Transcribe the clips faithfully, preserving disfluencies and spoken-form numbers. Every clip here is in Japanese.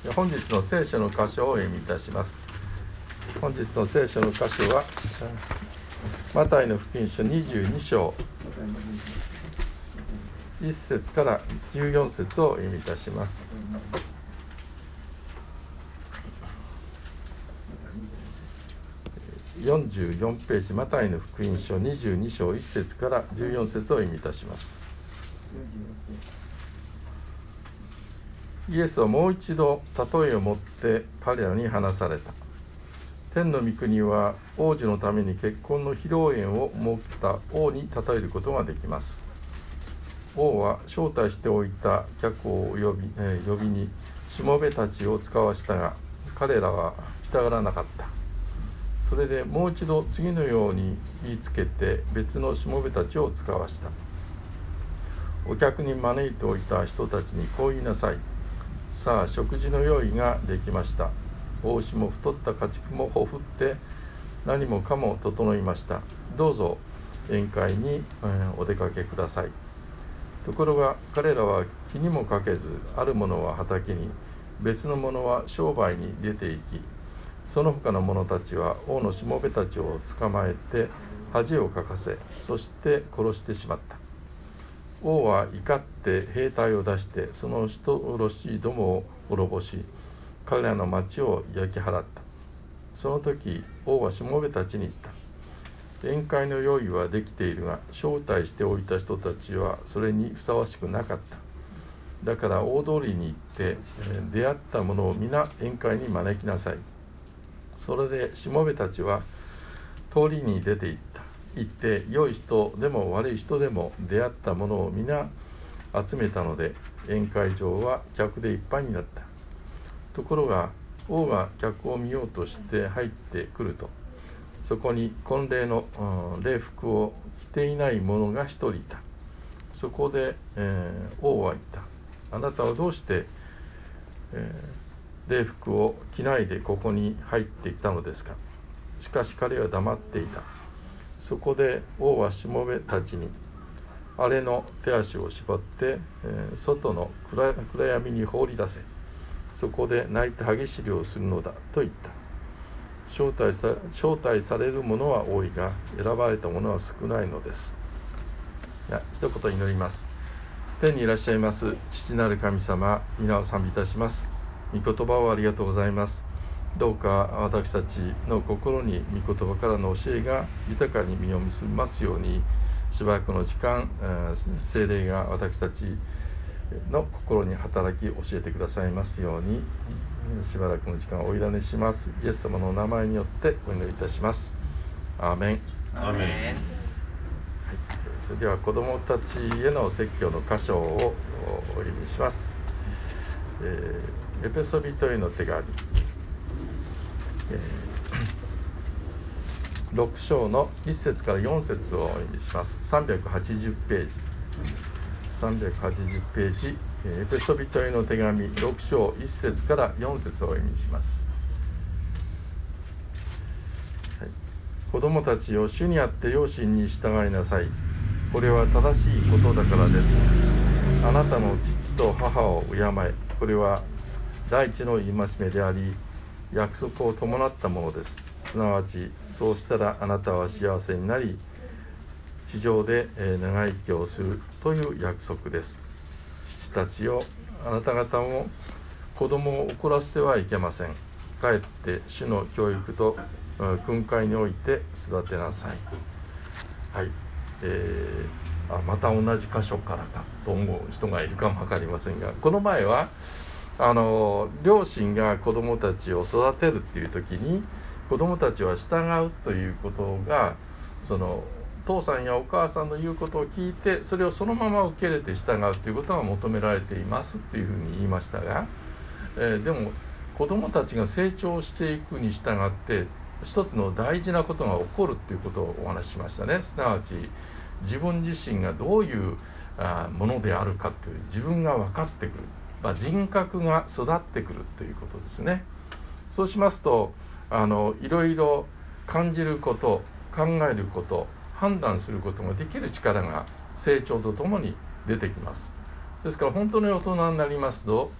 本日の聖書の箇所をお読みいたします。本日の聖書の箇所はマタイの福音書にじゅうに章いっ節からじゅうよん節をお読みいたします。よんじゅうよんページ、マタイの福音書にじゅうに章いっ節からじゅうよん節をお読みいたします。イエスはもう一度例えをもって彼らに話された。天の御国は王子のために結婚の披露宴を設けた王に例えることができます。王は招待しておいた客を呼び、えー、呼びにしもべたちを使わしたが、彼らは来たがらなかった。それでもう一度次のように言いつけて別のしもべたちを使わした。お客に招いておいた人たちにこう言いなさい。さあ、食事の用意ができました。帽子も太った家畜もほふって何もかも整いました。どうぞ宴会に、えー、お出かけください。ところが彼らは気にもかけず、ある者は畑に、別の者は商売に出て行き、その他の者たちは王のしもべたちを捕まえて恥をかかせ、そして殺してしまった。王は怒って兵隊を出して、その人殺しどもを滅ぼし、彼らの町を焼き払った。その時、王はしもべたちに言った。宴会の用意はできているが、招待しておいた人たちはそれにふさわしくなかった。だから大通りに行って、出会った者を皆宴会に招きなさい。それでしもべたちは通りに出て行った。行って良い人でも悪い人でも出会った者を皆集めたので、宴会場は客でいっぱいになった。ところが王が客を見ようとして入ってくると、そこに婚礼の、うん、礼服を着ていない者が一人いた。そこで、えー、王は言った。あなたはどうして、えー、礼服を着ないでここに入ってきたのですか。しかし彼は黙っていた。そこで王はしもべたちに、あれの手足を縛って、えー、外の 暗, 暗闇に放り出せ。そこで泣いて歯ぎしりをするのだと言った。招待さ、招待される者は多いが、選ばれた者は少ないのです。いや、一言祈ります。天にいらっしゃいます父なる神様、皆を賛美いたします。御言葉をありがとうございます。どうか私たちの心に御言葉からの教えが豊かに実を結びますように、しばらくの時間、聖霊が私たちの心に働き教えてくださいますように、しばらくの時間をお委ねします。イエス様のお名前によってお祈りいたします。アーメン。 アーメン。はい、 それでは子どもたちへの説教の箇所をお読みします。えー、エペソビトへの手紙、えー、ろく章のいっ節からよん節をお読みします。さんびゃくはちじゅうページさんびゃくはちじゅうページ、エペソビトへの手紙ろく章いっ節からよん節をお読みします。はい、子供たちを主にあって養親に従いなさい。これは正しいことだからです。あなたの父と母を敬え。これは第一の戒めであり、約束を伴ったものです。すなわち、そうしたらあなたは幸せになり、地上で長生きをするという約束です。父たちよ、あなた方も子供を怒らせてはいけません。かえって主の教育と訓戒において育てなさい。はい、えー、あまた同じ箇所からかと思う人がいるかもわかりませんが、この前はあの両親が子供たちを育てるっていう時に、子供たちは従うということが、その父さんやお母さんの言うことを聞いて、それをそのまま受け入れて従うということが求められていますっていうふうに言いましたが、えー、でも子どもたちが成長していくに従って一つの大事なことが起こるっていうことをお話ししましたね。すなわち自分自身がどういうあものであるかという自分が分かってくる、まあ、人格が育ってくるということですね。そうしますとあのいろいろ感じること、考えること、判断することができる力が成長とともに出てきます。ですから本当に大人になりますと、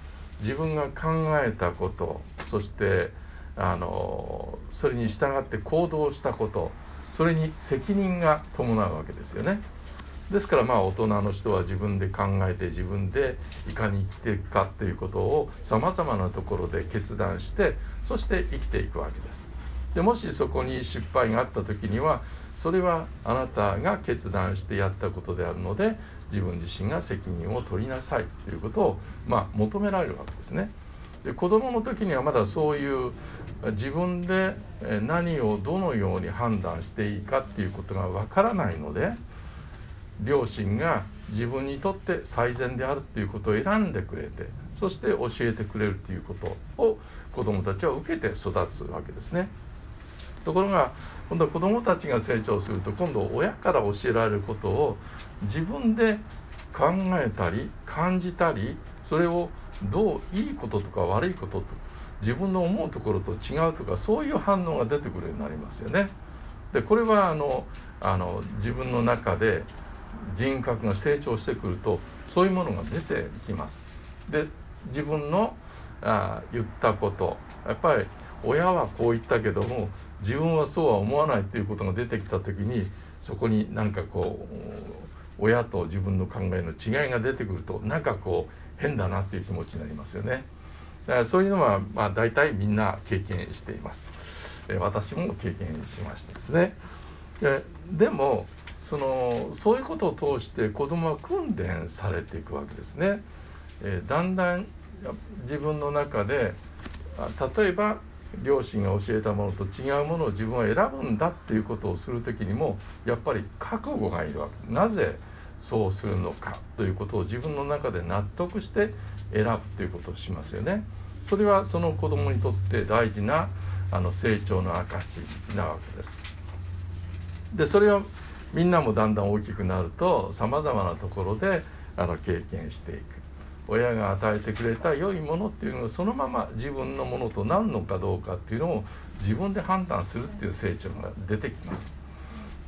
自分が考えたこと、そしてあのそれに従って行動したこと、それに責任が伴うわけですよね。ですからまあ大人の人は自分で考えて、自分でいかに生きていくかということをさまざまなところで決断して、そして生きていくわけです。でもしそこに失敗があった時には、それはあなたが決断してやったことであるので、自分自身が責任を取りなさいということを、まあ、求められるわけですね。で子供の時にはまだそういう自分で何をどのように判断していいかっていうことがわからないので、両親が自分にとって最善であるということを選んでくれて、そして教えてくれるということを子どもたちは受けて育つわけですね。ところが今度は子どもたちが成長すると、今度親から教えられることを自分で考えたり感じたり、それをどういいこととか悪いことと自分の思うところと違うとか、そういう反応が出てくるようになりますよね。でこれはあのあの自分の中で人格が成長してくると、そういうものが出てきます。で自分のあ言ったこと、やっぱり親はこう言ったけども自分はそうは思わないということが出てきた時に、そこになんかこう親と自分の考えの違いが出てくると、なんかこう変だなっていう気持ちになりますよね。だからそういうのはまあ大体みんな経験しています。私も経験しましたですね。で, でもそのそういうことを通して子どもは訓練されていくわけですね。えー、だんだん自分の中で、例えば両親が教えたものと違うものを自分は選ぶんだっていうことをするときにも、やっぱり覚悟がいるわけ。なぜそうするのかということを自分の中で納得して選ぶということをしますよね。それはその子どもにとって大事なあの成長の証なわけです。でそれをみんなもだんだん大きくなると、さまざまなところであの経験していく。親が与えてくれた良いものっていうのがそのまま自分のものとなるのかどうかっていうのを自分で判断するっていう成長が出てきます。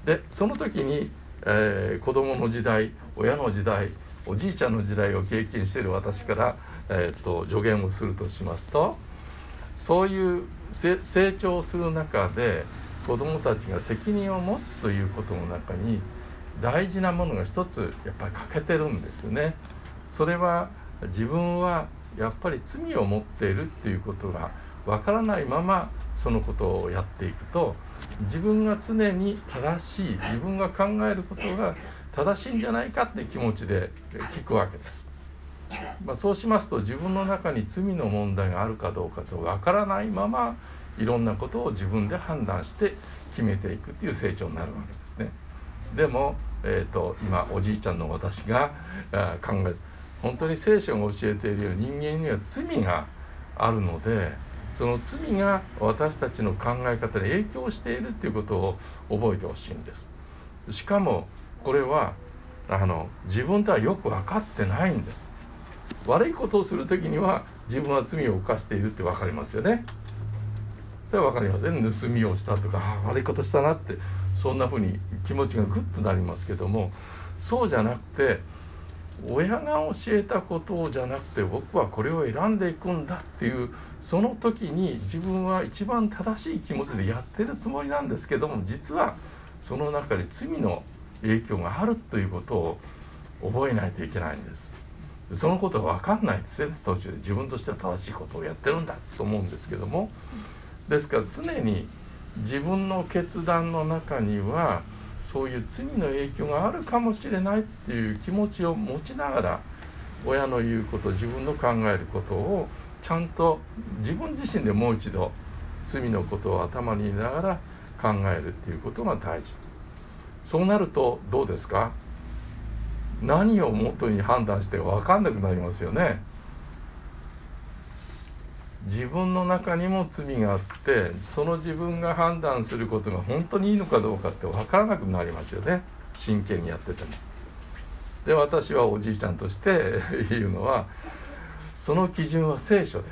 でその時に、えー、子供の時代、親の時代、おじいちゃんの時代を経験している私から、えー、と助言をするとしますと、そういう成長する中で子どもたちが責任を持つということの中に大事なものが一つやっぱり欠けてるんですよね。それは自分はやっぱり罪を持っているっていうことがわからないままそのことをやっていくと、自分が常に正しい、自分が考えることが正しいんじゃないかって気持ちで聞くわけです。まあ、そうしますと自分の中に罪の問題があるかどうかとわからないままいろんなことを自分で判断して決めていくという成長になるわけですね。でも、えーと、今おじいちゃんの私が考え本当に聖書が教えているように人間には罪があるので、その罪が私たちの考え方に影響しているということを覚えてほしいんです。しかもこれはあの自分ではよく分かってないんです。悪いことをするときには自分は罪を犯しているって分かりますよね。それは分かりません。盗みをしたとか悪いことしたなって、そんなふうに気持ちがグッとなりますけども、そうじゃなくて親が教えたことじゃなくて僕はこれを選んでいくんだっていう、その時に自分は一番正しい気持ちでやってるつもりなんですけども、実はその中に罪の影響があるということを覚えないといけないんです。そのことは分かんないですよね。途中で自分としては正しいことをやってるんだと思うんですけども、ですから常に自分の決断の中にはそういう罪の影響があるかもしれないっていう気持ちを持ちながら、親の言うこと、自分の考えることをちゃんと自分自身でもう一度罪のことを頭に入れながら考えるっていうことが大事。そうなるとどうですか？何をもとに判断して分かんなくなりますよね。自分の中にも罪があって、その自分が判断することが本当にいいのかどうかって分からなくなりますよね、真剣にやってても。で私はおじいちゃんとして言うのは、その基準は聖書です。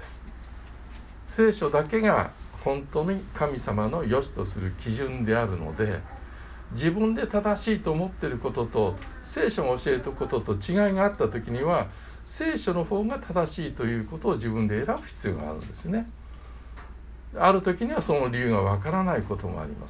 聖書だけが本当に神様の良しとする基準であるので、自分で正しいと思っていることと聖書が教えることと違いがあった時には、 聖書の方が正しいということを自分で選ぶ必要があるんですね。ある時にはその理由がわからないこともあります。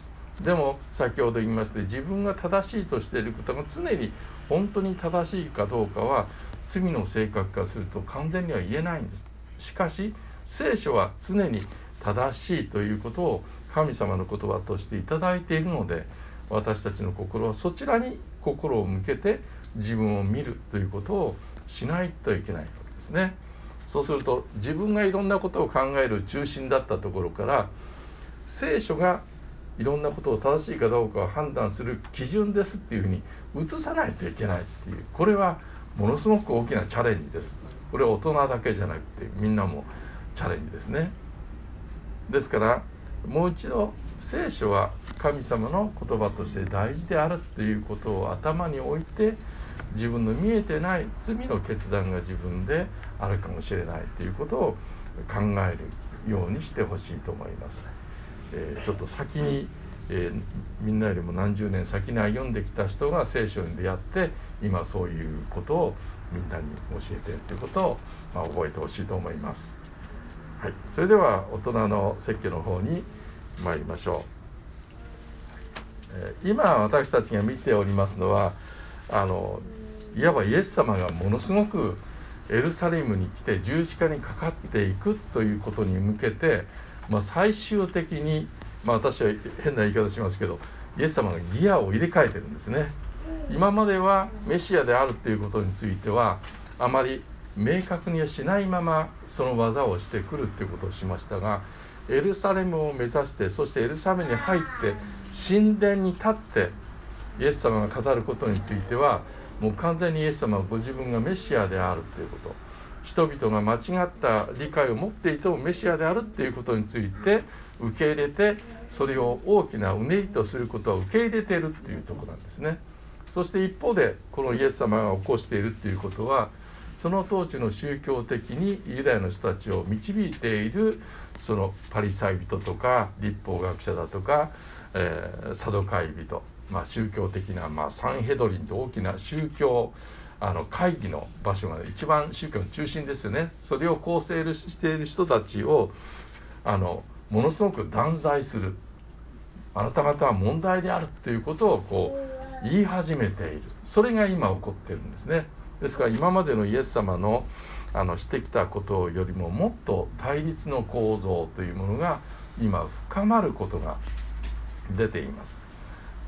でも先ほど言いました自分が正しいとしていることが常に本当に正しいかどうかは罪の性格化すると完全には言えないんです。しかし聖書は常に正しいということを神様の言葉としていただいているので、私たちの心はそちらに心を向けて自分を見るということをしないといけないわけですね。そうすると自分がいろんなことを考える中心だったところから聖書がいろんなことを正しいかどうかを判断する基準ですっていうふうに移さないといけないっていう、これはものすごく大きなチャレンジです。これは大人だけじゃなくてみんなもチャレンジですね。ですからもう一度聖書は神様の言葉として大事であるということを頭に置いて、自分の見えてない罪の決断が自分であるかもしれないということを考えるようにしてほしいと思います。えー、ちょっと先に、えー、みんなよりも何十年先に歩んできた人が聖書に出会って今そういうことをみんなに教えているということを、まあ、覚えてほしいと思います。はい、それでは大人の説教の方に参りましょう。えー、今私たちが見ておりますのはあのいわばイエス様がものすごくエルサレムに来て十字架にかかっていくということに向けて、まあ、最終的に、まあ、私は変な言い方しますけどイエス様がギアを入れ替えてるんですね。今まではメシアであるということについてはあまり明確にはしないままその技をしてくるということをしましたが、エルサレムを目指してそしてエルサレムに入って神殿に立ってイエス様が語ることについてはもう完全にイエス様はご自分がメシアであるということ、人々が間違った理解を持っていてもメシアであるということについて受け入れて、それを大きなうねりとすることを受け入れているというところなんですね。そして一方でこのイエス様が起こしているということは、その当時の宗教的にユダヤの人たちを導いているそのパリサイ人とか律法学者だとか、えー、サドカイ人、まあ、宗教的な、まあ、サンヘドリンと大きな宗教あの会議の場所が一番宗教の中心ですよね。それを構成している人たちをあのものすごく断罪する、あなた方は問題であるということをこう言い始めている。それが今起こっているんですね。ですから今までのイエス様のあのしてきたことよりももっと対立の構造というものが今深まることが出ています。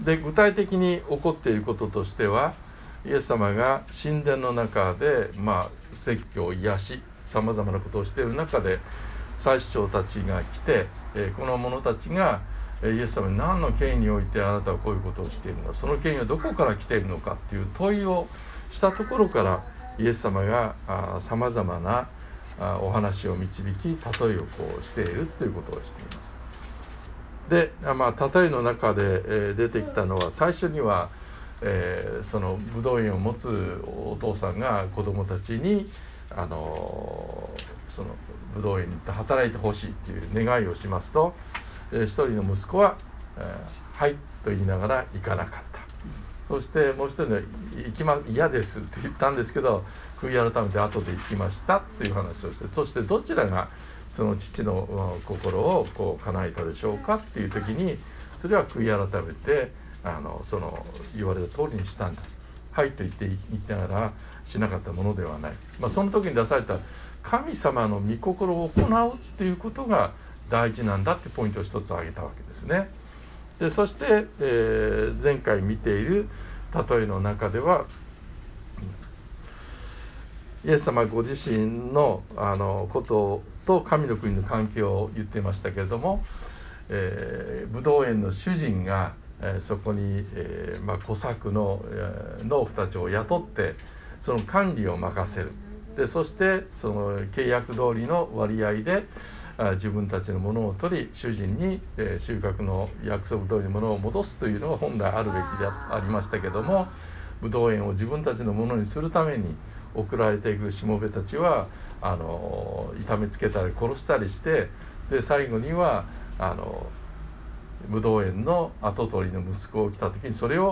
で、具体的に起こっていることとしては、イエス様が神殿の中で、まあ、説教、癒し、さまざまなことをしている中で、祭司長たちが来て、えー、この者たちがイエス様に何の権威においてあなたはこういうことをしているのか、その権威はどこから来ているのかという問いをしたところから、イエス様がさまざまなあお話を導き、例えをこうしているということをしています。で、まあ、例えの中で、えー、出てきたのは、最初には、えー、そのブドウ園を持つお父さんが子供たちに、あのー、そのブドウ園に行って働いてほしいという願いをしますと、えー、一人の息子は、えー、はいと言いながら行かなかった。そしてもう一人は行きま嫌ですって言ったんですけど、悔い改めて後で行きましたという話をして、そしてどちらがその父の心をこう叶えたでしょうかっていう時に、それは悔い改めてあのその言われた通りにしたんだ、はいと言って言いながらしなかったものではない。まあ、その時に出された神様の御心を行うっていうことが大事なんだってポイントを一つ挙げたわけですね。でそして、えー、前回見ている例えの中では、イエス様ご自身の、あのことと神の国の関係を言っていましたけれども、えー、ブドウ園の主人が、えー、そこに、えーまあ、小作の、えー、農夫たちを雇ってその管理を任せる。でそしてその契約通りの割合で自分たちのものを取り、主人に収穫の約束通りのものを戻すというのが本来あるべきでありましたけども、ブドウ園を自分たちのものにするために送られていくしもべたちはあの痛めつけたり殺したりして、で最後にはあのブドウ園の跡取りの息子を来た時にそれを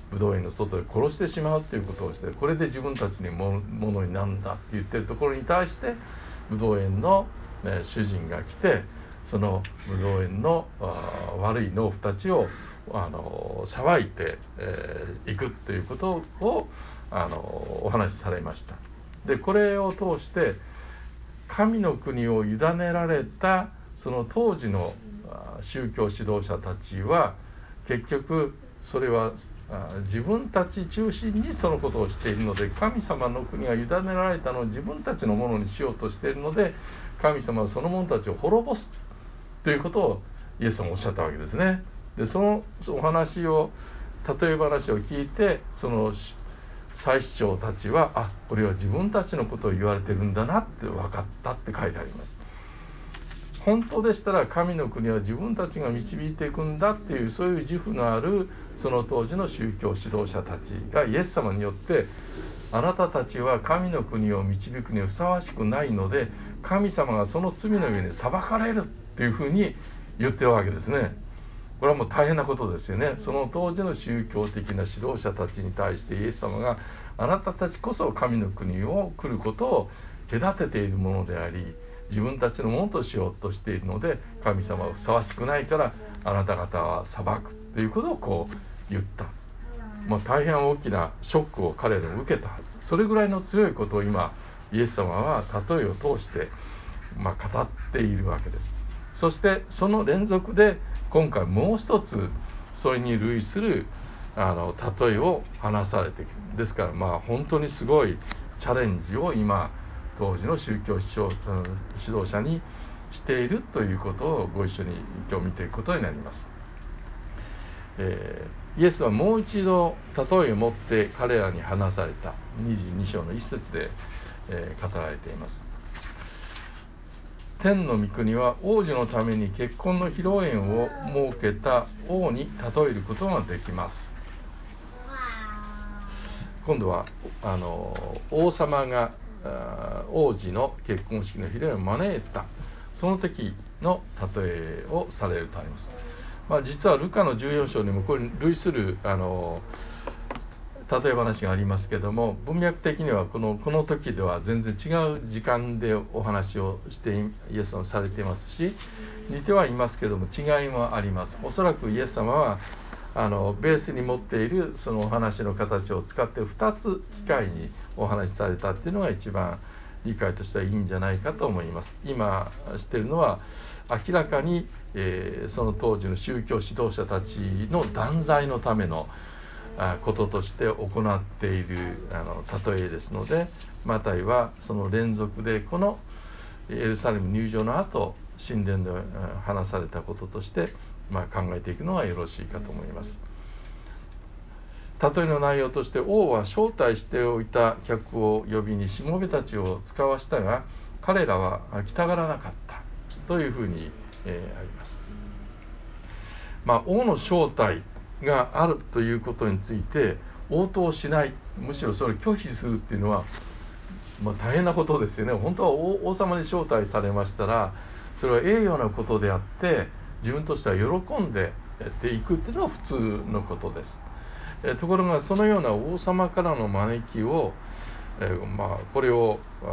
ブドウ園の外で殺してしまうということをして、これで自分たちにものになるんだって言ってるところに対して、ブドウ園の、ね、主人が来て、そのブドウ園の悪い農夫たちをあの裁いてい、えー、くということをあのお話しされました。でこれを通して神の国を委ねられたその当時の宗教指導者たちは、結局それは自分たち中心にそのことをしているので、神様の国が委ねられたのを自分たちのものにしようとしているので、神様はその者たちを滅ぼすということをイエス様はおっしゃったわけですね。でそのお話を、例え話を聞いて、その祭司長たちは、あ、これは自分たちのことを言われてるんだなって分かったって書いてあります。本当でしたら神の国は自分たちが導いていくんだっていう、そういう自負のあるその当時の宗教指導者たちがイエス様によって、あなたたちは神の国を導くにふさわしくないので、神様がその罪の上に裁かれるっていうふうに言ってるわけですね。これはもう大変なことですよね。その当時の宗教的な指導者たちに対してイエス様が、あなたたちこそ神の国を来ることを隔てているものであり、自分たちのものとしようとしているので、神様はふさわしくないからあなた方は裁くということをこう言った。まあ、大変大きなショックを彼らも受けたはず。それぐらいの強いことを今イエス様は例えを通して、まあ、語っているわけです。そしてその連続で今回もう一つそれに類するあの例えを話されている。ですからまあ本当にすごいチャレンジを今当時の宗教指導者にしているということをご一緒に今日見ていくことになります。えー、イエスはもう一度例えを持って彼らに話されたにじゅうに章の一節で、えー、語られています。天の御国は王子のために結婚の披露宴を設けた王に例えることができます。今度はあの王様が王子の結婚式の披露宴を招いたその時の例えをされるとあります。まあ、実はルカのじゅうよん章にもこれに類するあの例え話がありますけども、文脈的にはこのこの時では全然違う時間でお話をしてイエス様されていますし、似てはいますけども違いもあります。おそらくイエス様はあのベースに持っているそのお話の形を使ってふたつ機会にお話しされたっていうのが一番理解としてはいいんじゃないかと思います。今しているのは明らかに、えー、その当時の宗教指導者たちの断罪のためのこととして行っているあの例えですので、マタイはその連続でこのエルサレム入場の後神殿で話されたこととして、まあ、考えていくのがよろしいかと思います。例えの内容として、王は招待しておいた客を呼びにしもべたちを使わしたが、彼らは来たがらなかったというふうに、えー、あります。まあ、王の招待があるということについて応答しない、むしろそれを拒否するっていうのは、まあ、大変なことですよね。本当は 王, 王様に招待されましたら、それは栄誉なことであって自分としては喜んでやっていくっていうのは普通のことです。えところがそのような王様からの招きを、えー、まあこれをあ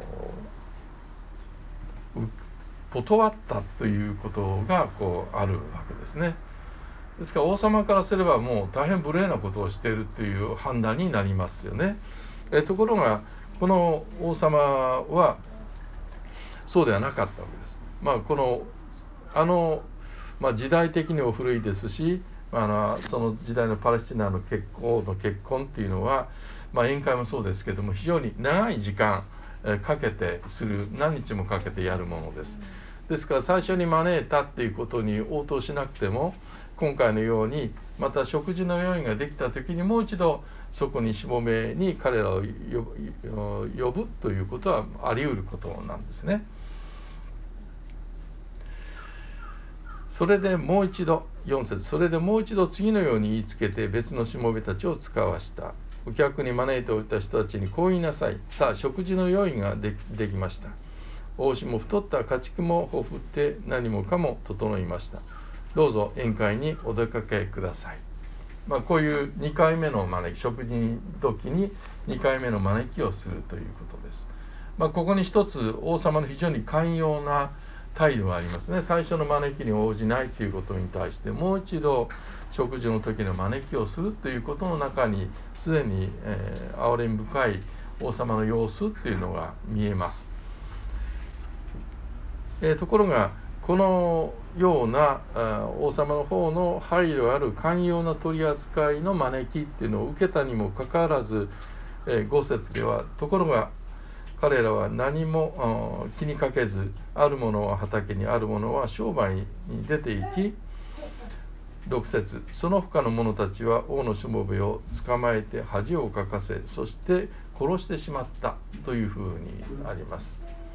の断ったということがこうあるわけですね。ですから王様からすればもう大変無礼なことをしているという判断になりますよね。えところがこの王様はそうではなかったわけです。まあこのあの、まあ、時代的にも古いですし、あのその時代のパレスチナの結婚の結婚っていうのは、まあ、宴会もそうですけども非常に長い時間かけてする、何日もかけてやるものです。ですから最初に招いたっていうことに応答しなくても、今回のようにまた食事の用意ができた時にもう一度そこにしもべに彼らを呼ぶということはあり得ることなんですね。それでもう一度よん節、それでもう一度次のように言いつけて別のしもべたちを使わした。お客に招いておいた人たちにこう言いなさい。さあ食事の用意が で, できました。王子も太った家畜もほふって何もかも整いました。どうぞ宴会にお出かけください。 まあ、こういうにかいめの招き、食事の時ににかいめの招きをするということです。まあ、ここに一つ王様の非常に寛容な態度がありますね。最初の招きに応じないということに対してもう一度食事の時の招きをするということの中にすでに、えー、憐れみ深い王様の様子というのが見えます。えー、ところがこのような王様の方の配慮ある寛容な取り扱いの招きっていうのを受けたにもかかわらず、えー、ご節ではところが彼らは何も気にかけず、あるものは畑に、あるものは商売に出て行き、ろく節、その他の者たちは王のしもべを捕まえて恥をかかせ、そして殺してしまったというふうにあります。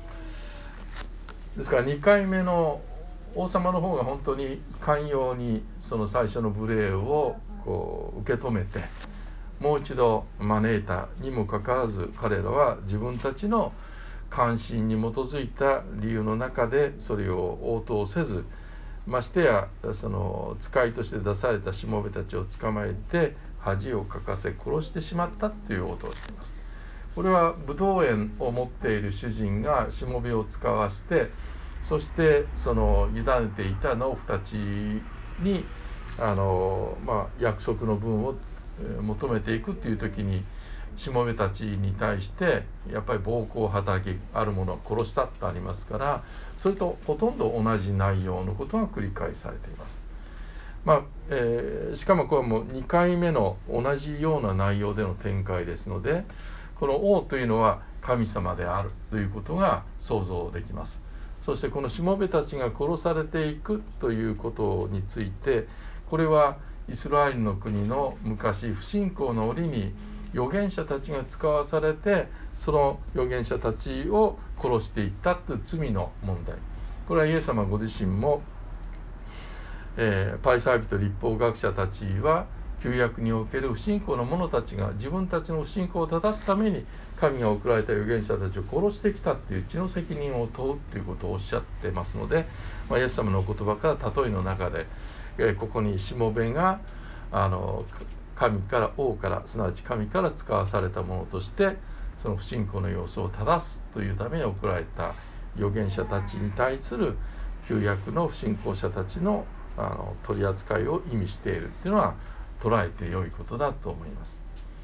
ですからにかいめの王様の方が本当に寛容にその最初の無礼をこう受け止めて、もう一度招いたにもかかわらず、彼らは自分たちの関心に基づいた理由の中でそれを応答せず、ましてやその使いとして出されたしもべたちを捕まえて恥をかかせ殺してしまったという応答をしています。これはブドウ園を持っている主人がしもべを使わして、そしてその委ねていた農夫たちにあの、まあ、約束の分を求めていくという時に、しもべたちに対してやっぱり暴行を働き、ある者を殺したとありますから、それとほとんど同じ内容のことが繰り返されています。まあえー、しかもこれはもうにかいめの同じような内容での展開ですので、この王というのは神様であるということが想像できます。そしてこのしもべたちが殺されていくということについて、これはイスラエルの国の昔不信仰の折に預言者たちが使わされて、その預言者たちを殺していったという罪の問題。これはイエス様ご自身も、えー、パリサイ人立法学者たちは旧約における不信仰の者たちが自分たちの不信仰を正すために神が送られた預言者たちを殺してきたという血の責任を問うということをおっしゃってますので、まあ、イエス様のお言葉から例えの中で、えー、ここにしもべがあの神から王からすなわち神から使わされたものとしてその不信仰の様子を正すというために送られた預言者たちに対する旧約の不信仰者たちの、あの取り扱いを意味しているというのは捉えて良いことだと思います。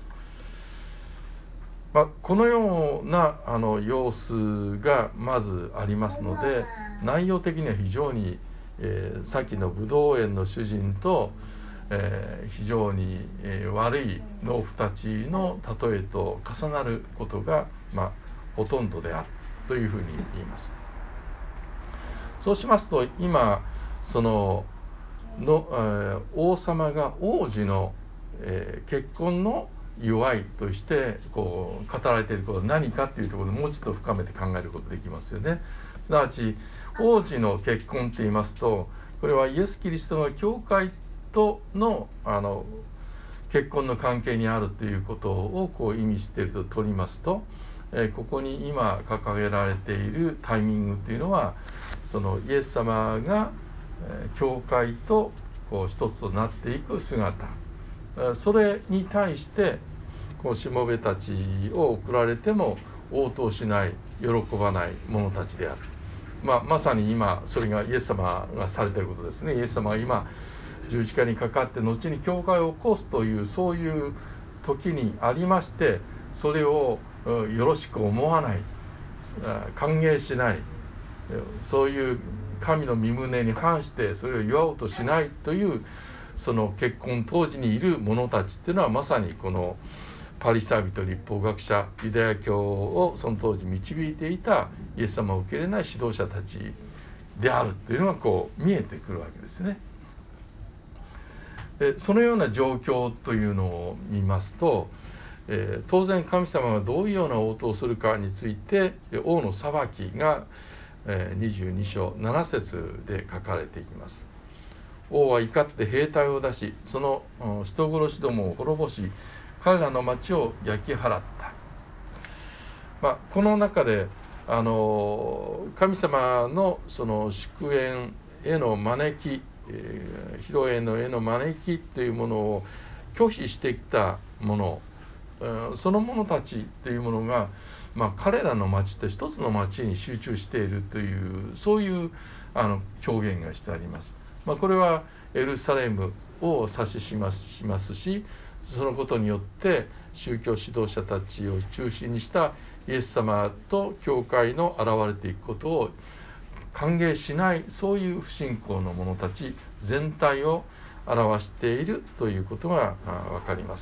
まあ、このようなあの様子がまずありますので、内容的には非常に、えー、さっきのブドウ園の主人と、えー、非常に、えー、悪い農夫たちの例えと重なることが、まあ、ほとんどであるというふうに言います。そうしますと、今そのの、えー、王様が王子の、えー、結婚の祝いとしてこう語られていることは何かというところでもうちょっと深めて考えることができますよね。すなわち王子の結婚といいますと、これはイエス・キリストが教会との、あの結婚の関係にあるということをこう意味していると取りますと、えー、ここに今掲げられているタイミングというのは、そのイエス様が、えー、教会とこう一つとなっていく姿、それに対してこうしもべたちを送られても応答しない、喜ばない者たちである。まあ、まさに今それがイエス様がされていることですね。イエス様は今十字架にかかって後に教会を起こすというそういう時にありまして、それをよろしく思わない、歓迎しない、そういう神の御胸に反してそれを祝おうとしないというその結婚当時にいる者たちっていうのは、まさにこのパリサイ人立法学者ユダヤ教をその当時導いていたイエス様を受け入れない指導者たちであるというのがこう見えてくるわけですね。でそのような状況というのを見ますと、えー、当然神様がどういうような応答をするかについて王の裁きが、えー、にじゅうに章なな節で書かれていきます。王は怒って兵隊を出し、その人殺しどもを滅ぼし、彼らの町を焼き払った。まあ、この中であの神様のその祝宴への招き、えー、披露宴のへの招きというものを拒否してきたもの、その者たちというものが、まあ、彼らの町と一つの町に集中しているというそういうあの表現がしてあります。まあ、これはエルサレムを指ししますしますし、そのことによって宗教指導者たちを中心にしたイエス様と教会の現れていくことを歓迎しない、そういう不信仰の者たち全体を表しているということが分かります。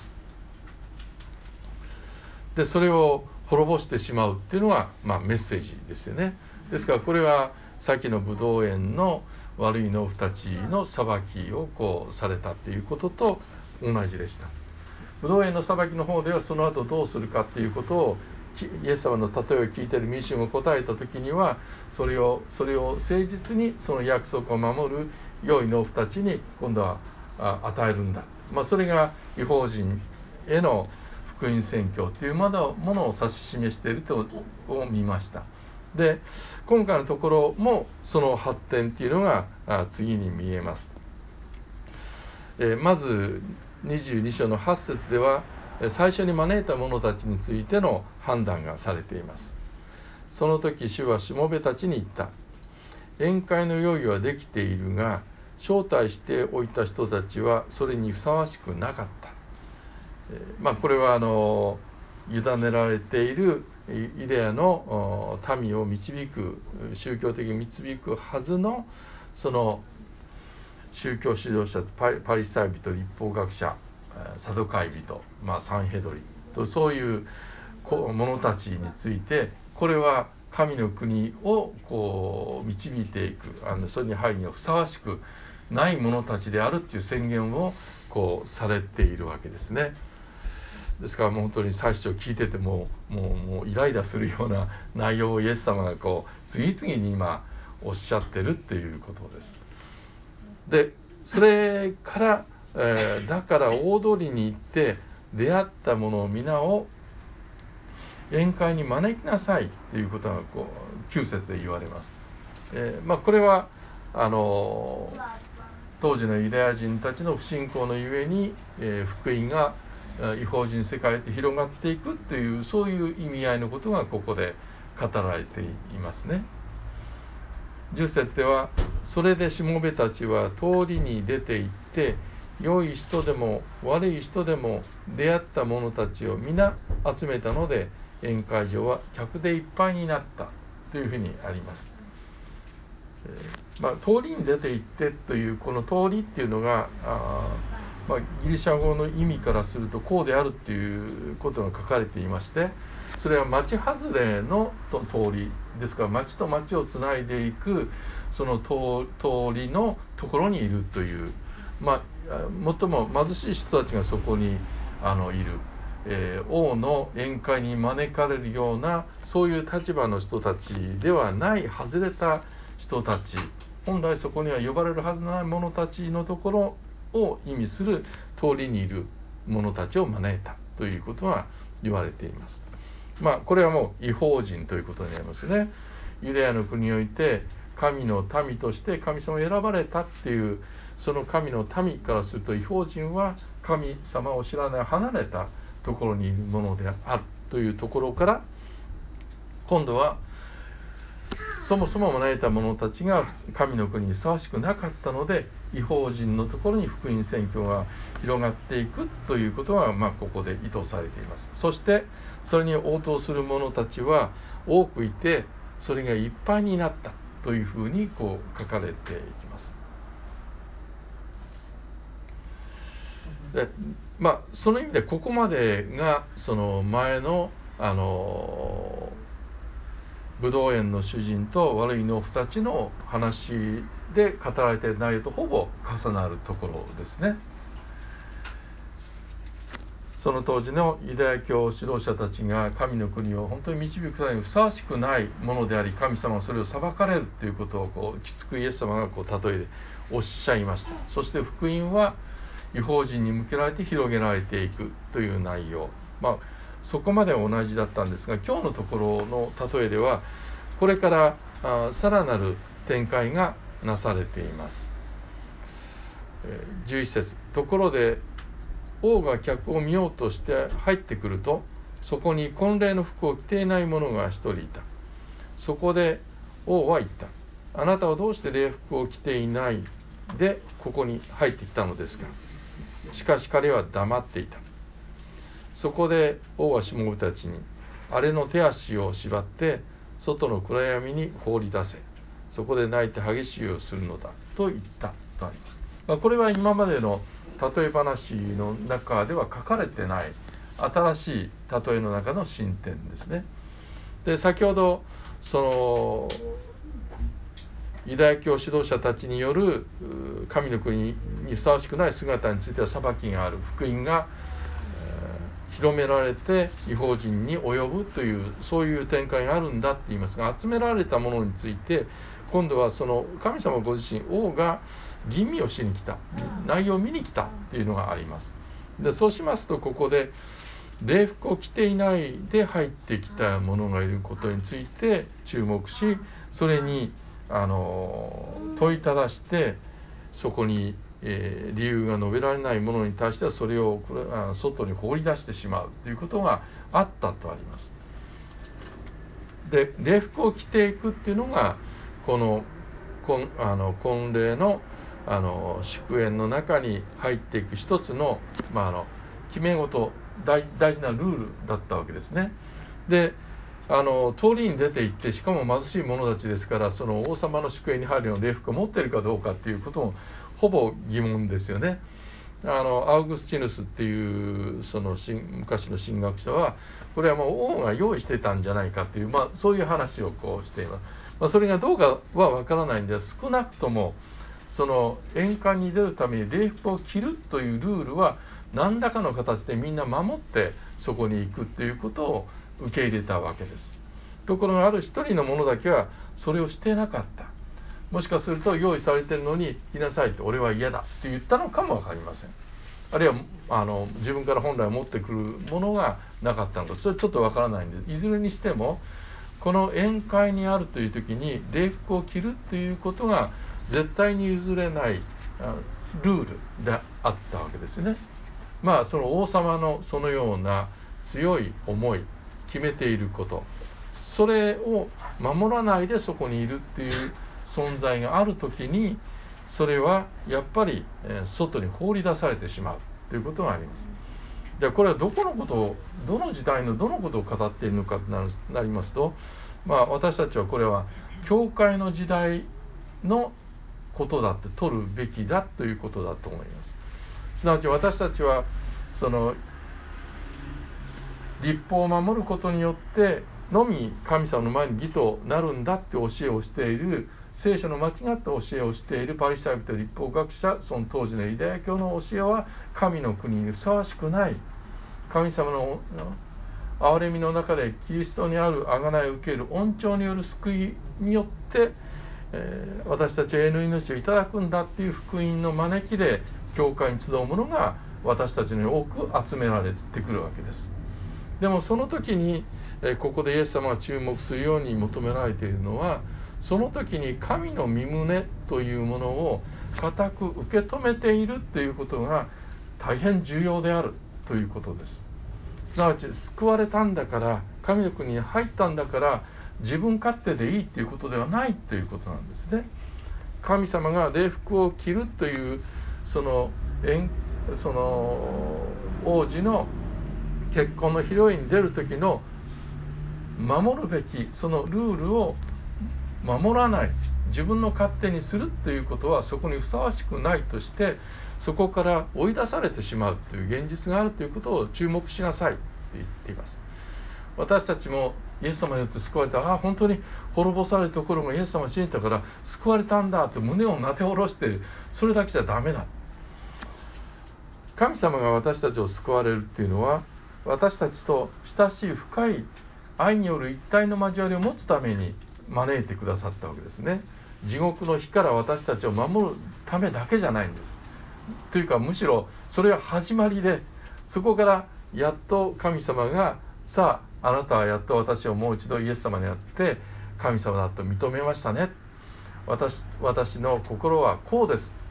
でそれを滅ぼしてしまうっていうのが、まあ、メッセージですよね。ですからこれはさっきのブドウ園の悪い農夫たちの裁きをこうされたということと同じでした。ブドウ園の裁きの方ではその後どうするかということをイエス様の例えを聞いている民衆が答えた時には、それをそれを誠実にその約束を守る良い農夫たちに今度は与えるんだ、まあ、それが異邦人への福音宣教というものを指し示しているとを見ました。で今回のところもその発展というのが次に見えます。えー、まずにじゅうに章のはち節では最初に招いた者たちについての判断がされています。その時主はしもべたちに言った。宴会の用意はできているが、招待しておいた人たちはそれにふさわしくなかった。えー、まあこれはあの委ねられているイデアの民を導く、宗教的に導くはずのその宗教指導者、パリサイ人、立法学者、サドカイ人、まあ、サンヘドリとそういう者たちについて、これは神の国をこう導いていく、あのそれに入るにはふさわしくない者たちであるという宣言をこうされているわけですね。ですからもう本当に最初聞いててももう、もうイライラするような内容をイエス様がこう次々に今おっしゃってるっていうことです。でそれから、えー、だから大通りに行って出会った者を皆を宴会に招きなさいということがこうきゅう節で言われます。えーまあ、これはあの当時のユダヤ人たちの不信仰のゆえに、えー、福音が異邦人世界で広がっていくというそういう意味合いのことがここで語られていますね。じゅっ節では、それでしもべたちは通りに出て行って良い人でも悪い人でも出会った者たちを皆集めたので宴会場は客でいっぱいになったというふうにあります。えーまあ、通りに出て行ってというこの通りっていうのがあまあ、ギリシャ語の意味からするとこうであるっていうことが書かれていまして、それは町外れの通りですから、町と町をつないでいくその通りのところにいるという、まあ、最も貧しい人たちがそこにあのいる、えー、王の宴会に招かれるようなそういう立場の人たちではない外れた人たち、本来そこには呼ばれるはずのない者たちのところを意味する通りにいる者たちを招いたということが言われています。まあこれはもう異邦人ということになりますね。ユダヤの国において神の民として神様を選ばれたっていうその神の民からすると、異邦人は神様を知らない離れたところにいるものであるというところから、今度はそもそも招いた者たちが神の国にふさわしくなかったので、異邦人のところに福音宣教が広がっていくということが、まあ、ここで意図されています。そしてそれに応答する者たちは多くいて、それがいっぱいになったというふうにこう書かれていきます。でまあその意味でここまでがその前のあのブドウ園の主人と悪い農夫たちの話で語られている内容とほぼ重なるところですね。その当時のユダヤ教指導者たちが神の国を本当に導くためにふさわしくないものであり、神様はそれを裁かれるということをこうきつくイエス様がこう例えでおっしゃいました。そして福音は異邦人に向けられて広げられていくという内容、まあそこまでは同じだったんですが、今日のところの例えではこれからあさらなる展開がなされています。じゅういち節、ところで王が客を見ようとして入ってくると、そこに婚礼の服を着ていない者が一人いた。そこで王は言った。あなたはどうして礼服を着ていないでここに入ってきたのですか。しかし彼は黙っていた。そこで王はしもべたちに、あれの手足を縛って外の暗闇に放り出せ。そこで泣いて激しいをするのだと言ったとあります。まあ、これは今までの例え話の中では書かれてない新しい例えの中の進展ですね。で、先ほどそのユダヤ教指導者たちによる神の国にふさわしくない姿については裁きがある、福音が広められて異邦人に及ぶというそういう展開があるんだって言いますが、集められたものについて今度はその神様ご自身、王が吟味をしに来た、内容を見に来たっていうのがあります。で、そうしますとここで礼服を着ていないで入ってきた者がいることについて注目し、それにあの問いただして、そこに、えー、理由が述べられないものに対してはそれを外に放り出してしまうということがあったとあります。で、礼服を着ていくっていうのがこの婚あの婚礼のあの祝宴の中に入っていく一つの、まあ、あの決め事、大, 大事なルールだったわけですね。で、あの通りに出て行って、しかも貧しい者たちですから、その王様の祝宴に入るような礼服を持っているかどうかっていうこともほぼ疑問ですよね。あのアウグスチヌスっていうその昔の神学者は、これはもう王が用意してたんじゃないかっていう、まあ、そういう話をこうしています。まあ、それがどうかはわからないんです。少なくともその宴会に出るために礼服を着るというルールは何らかの形でみんな守ってそこに行くっていうことを受け入れたわけです。ところがある一人の者だけはそれをしてなかった。もしかすると用意されているのに来なさいと、俺は嫌だって言ったのかもわかりません。あるいはあの自分から本来持ってくるものがなかったのか、それはちょっとわからないんです。いずれにしてもこの宴会にあるという時に礼服を着るということが絶対に譲れないルールであったわけですね。まあその王様のそのような強い思い、決めていること、それを守らないでそこにいるっていう存在があるときに、それはやっぱり外に放り出されてしまうということがあります。で、これはどこのことを、どの時代のどのことを語っているのかとなりますと、まあ私たちはこれは教会の時代のことだって取るべきだということだと思います。すなわち私たちはその律法を守ることによってのみ神様の前に義となるんだって教えをしている、聖書の間違った教えをしているパリサイ人律法学者、その当時のユダヤ教の教えは神の国にふさわしくない。神様の憐れみの中でキリストにある贖いを受ける恩寵による救いによって、えー、私たちは永遠の命をいただくんだっていう福音の招きで教会に集う者が私たちに多く集められてくるわけです。でもその時に、えー、ここでイエス様が注目するように求められているのは、その時に神の御胸というものを固く受け止めているということが大変重要であるということです。すなわち救われたんだから、神の国に入ったんだから自分勝手でいいということではないということなんですね。神様が礼服を着るというそのその王子の結婚の披露宴に出る時の守るべきそのルールを守らない、自分の勝手にするということはそこにふさわしくないとして、そこから追い出されてしまうという現実があるということを注目しなさいと言っています。私たちもイエス様によって救われた、ああ本当に滅ぼされるところがイエス様を信じたから救われたんだと胸をなで下ろしている、それだけじゃダメだ。神様が私たちを救われるっていうのは、私たちと親しい深い愛による一体の交わりを持つために招いてくださったわけですね。地獄の火から私たちを守るためだけじゃないんです。というかむしろそれは始まりで、そこからやっと神様が、さああなたはやっと私をもう一度イエス様に会って神様だと認めましたね、私, 私の心はこうです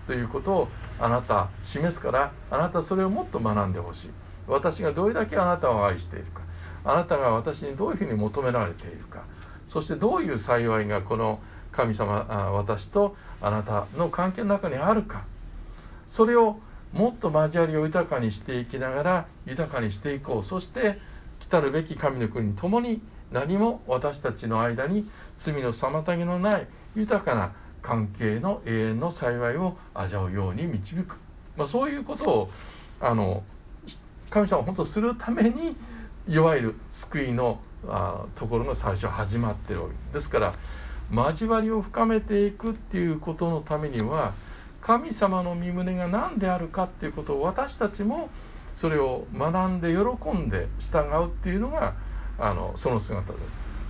ということをあなた示すから、あなたそれをもっと学んでほしい。私がどれだけあなたを愛しているか、あなたが私にどういうふうに求められているか、そしてどういう幸いがこの神様、私とあなたの関係の中にあるか、それをもっと交わりを豊かにしていきながら豊かにしていこう。そして来たるべき神の国に共に何も私たちの間に罪の妨げのない豊かな関係の永遠の幸いを味わうように導く、まあ、そういうことをあの神様は本当するために、いわゆる救いのあところが最初始まっているわけですから、交わりを深めていくっていうことのためには、神様の御胸が何であるかっていうことを私たちもそれを学んで喜んで従うっていうのがあのその姿です。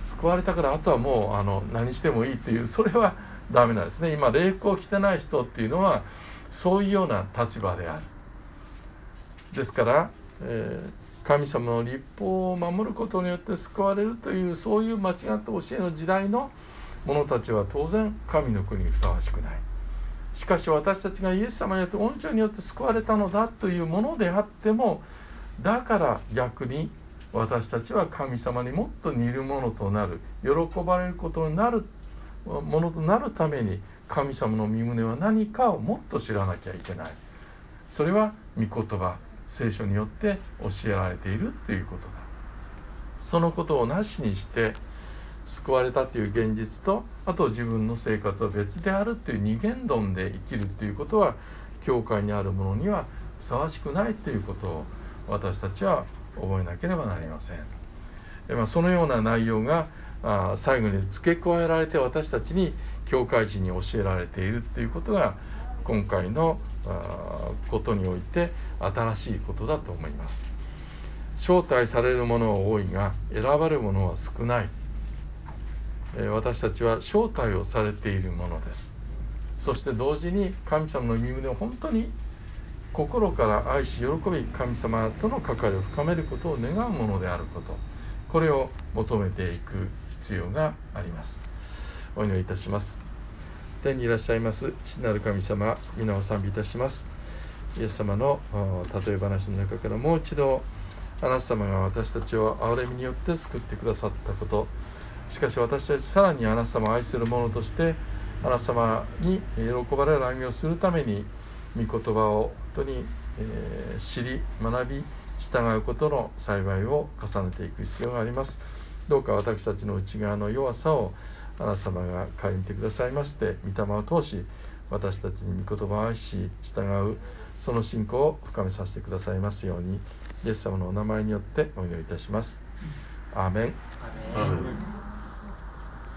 救われたからあとはもうあの何してもいいっていう、それはダメなんですね。今礼服を着てない人っていうのはそういうような立場である。ですから、えー、神様の律法を守ることによって救われるという、そういう間違った教えの時代の者たちは当然神の国にふさわしくない。しかし私たちがイエス様によって御情によって救われたのだというものであっても、だから逆に私たちは神様にもっと似るものとなる、喜ばれることになるものとなるために、神様の御胸は何かをもっと知らなきゃいけない。それは御言葉、聖書によって教えられているということだ。そのことをなしにして救われたという現実と、あと自分の生活は別であるという二元論で生きるということは、教会にあるものにはふさわしくないということを私たちは覚えなければなりません。で、まあ、そのような内容があ最後に付け加えられて私たちに教会人に教えられているということが、今回のあことにおいて新しいことだと思います。招待される者は多いが選ばれる者は少ない。私たちは招待をされているものです。そして同時に神様の御胸を本当に心から愛し喜び、神様との関わりを深めることを願うものであること、これを求めていく必要があります。お祈りいたします。天にいらっしゃいます父なる神様、皆を賛美いたします。イエス様の例え話の中からもう一度、あなた様が私たちを憐れみによって救ってくださったこと、しかし私たちさらにあなた様を愛する者としてあなた様に喜ばれる歩みをするために、御言葉を本当に、えー、知り学び従うことの幸いを重ねていく必要があります。どうか私たちの内側の弱さをあなた様が顧みてくださいまして、御霊を通し私たちに御言葉を愛し従うその信仰を深めさせてくださいますように、イエス様のお名前によってお祈りいたします。アーメン。アーメン。